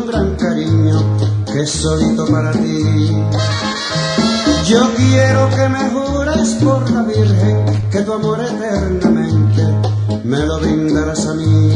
un gran cariño que es solito para ti. Yo quiero que me jures por la Virgen que tu amor eternamente me lo brindarás a mí.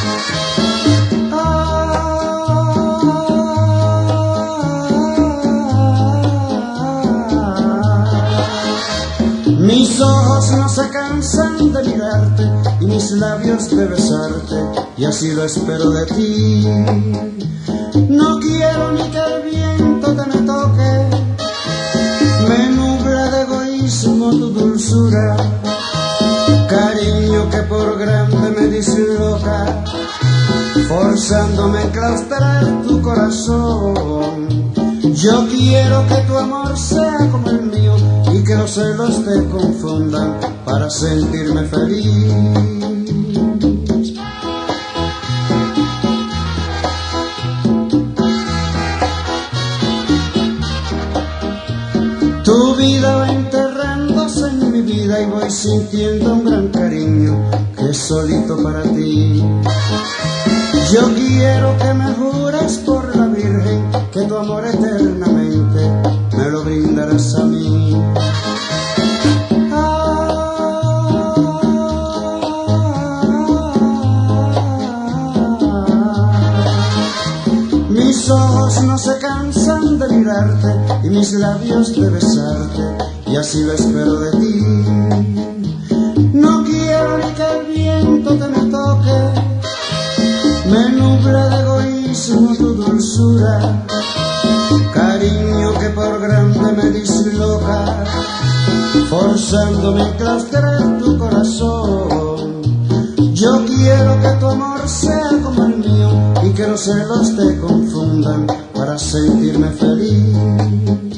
Mis ojos no se cansan de mirarte y mis labios de besarte, y así lo espero de ti. No quiero ni que el viento te me toque, me nubla de egoísmo tu dulzura, cariño que por grande me disloca, forzándome a enclaustrar tu corazón. Yo quiero que tu amor sea como el mío y que los celos te confundan para sentirme feliz. Tu vida va enterrándose en mi vida y voy sintiendo un gran cariño que es solito para ti. Yo quiero que me jures por la Virgen que tu amor eternamente me lo brindarás a mí. Mis ojos no se cansan de mirarte y mis labios de besarte, y así lo espero de ti. No quiero ni que el viento te me toque, me nubla de egoísmo tu dulzura, cariño que por grande me disloca, forzándome a enclaustrar tu corazón. Yo quiero que tu amor sea como el mío y que los celos te confundan para sentirme feliz.